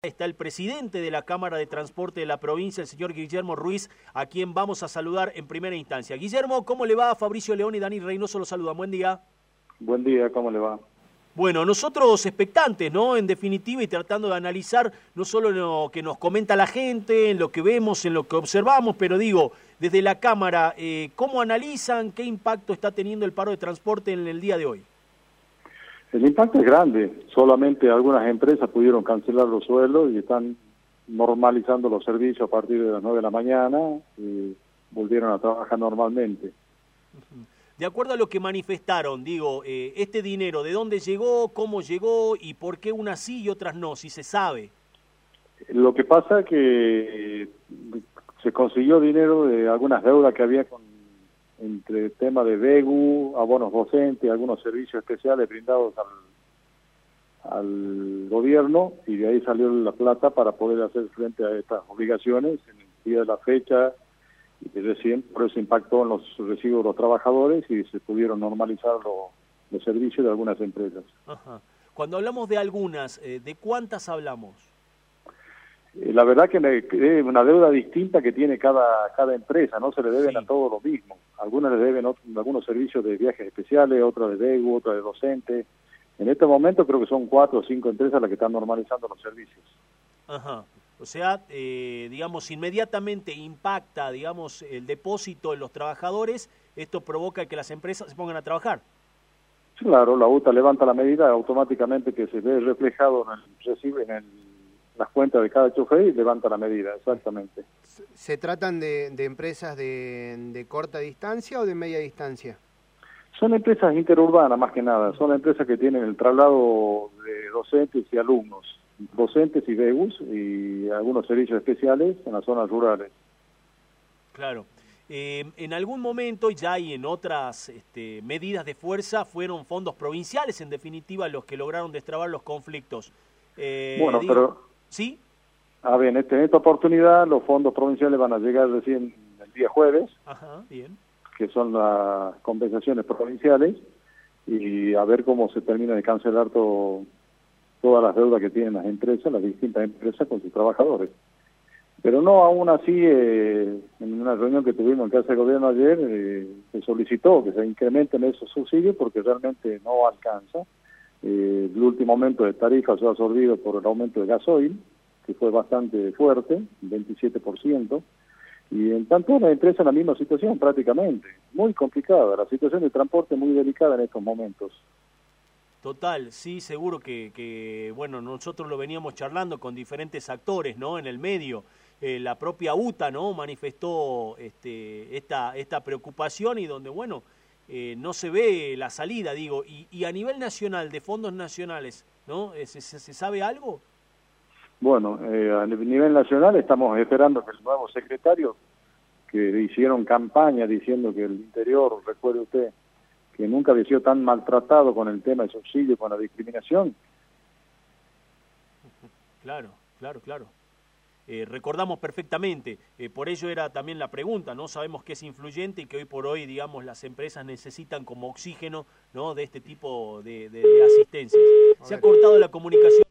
Está el presidente de la Cámara de Transporte de la provincia, el señor Guillermo Ruiz, a quien vamos a saludar en primera instancia. Guillermo, ¿cómo le va? Fabricio León y Dani Reynoso lo saludan. Buen día. Buen día, ¿cómo le va? Bueno, nosotros expectantes, ¿no? En definitiva, y tratando de analizar no solo lo que nos comenta la gente, en lo que vemos, en lo que observamos, pero digo, desde la Cámara, ¿cómo analizan qué impacto está teniendo el paro de transporte en el día de hoy? El impacto es grande. Solamente algunas empresas pudieron cancelar los sueldos y están normalizando los servicios a partir de las 9 de la mañana y volvieron a trabajar normalmente. De acuerdo a lo que manifestaron, digo, este dinero, ¿de dónde llegó, cómo llegó y por qué unas sí y otras no, si se sabe? Lo que pasa es que se consiguió dinero de algunas deudas que había entre tema de BEGU, abonos docentes, algunos servicios especiales brindados al gobierno, y de ahí salió la plata para poder hacer frente a estas obligaciones en el día de la fecha, y recién por eso impactó en los recibos de los trabajadores y se pudieron normalizar los servicios de algunas empresas. Ajá. Cuando hablamos de algunas, ¿de cuántas hablamos? La verdad que es una deuda distinta que tiene cada empresa, no se le deben a todos lo mismo. Algunas le deben algunos servicios de viajes especiales, otras de BEGU, otras de docentes. En este momento creo que son 4 o 5 empresas las que están normalizando los servicios. Ajá. O sea, digamos, inmediatamente impacta, digamos, el depósito en los trabajadores, esto provoca que las empresas se pongan a trabajar. Claro, la UTA levanta la medida automáticamente que se ve reflejado en las cuentas de cada chofer y levanta la medida, exactamente. ¿Se tratan de empresas de corta distancia o de media distancia? Son empresas interurbanas más que nada, son empresas que tienen el traslado de docentes y alumnos, docentes y BEGUS y algunos servicios especiales en las zonas rurales. Claro. En algún momento ya y en otras medidas de fuerza fueron fondos provinciales, en definitiva, los que lograron destrabar los conflictos. Bueno, pero... ¿Sí? A ver, en esta oportunidad los fondos provinciales van a llegar recién el día jueves. Ajá, bien. Que son las compensaciones provinciales, y a ver cómo se termina de cancelar todas las deudas que tienen las empresas, las distintas empresas con sus trabajadores. Pero no, aún así, en una reunión que tuvimos en Casa de Gobierno ayer, se solicitó que se incrementen esos subsidios porque realmente no alcanza. El último aumento de tarifas fue absorbido por el aumento de gasoil, que fue bastante fuerte, 27%, y en tanto la empresa en la misma situación prácticamente, muy complicada, la situación de transporte muy delicada en estos momentos. Total, sí, seguro que bueno, nosotros lo veníamos charlando con diferentes actores, ¿no? En el medio, la propia UTA, ¿no? Manifestó esta preocupación y donde, bueno, no se ve la salida, digo, y a nivel nacional, de fondos nacionales, ¿no? ¿Se sabe algo? Bueno, a nivel nacional estamos esperando que el nuevo secretario, que hicieron campaña diciendo que el interior, recuerde usted, que nunca había sido tan maltratado con el tema de subsidio, con la discriminación. Claro. Recordamos perfectamente, por ello era también la pregunta, ¿no? Sabemos que es influyente y que hoy por hoy, digamos, las empresas necesitan como oxígeno, ¿no? De este tipo de asistencias. Se ha cortado la comunicación.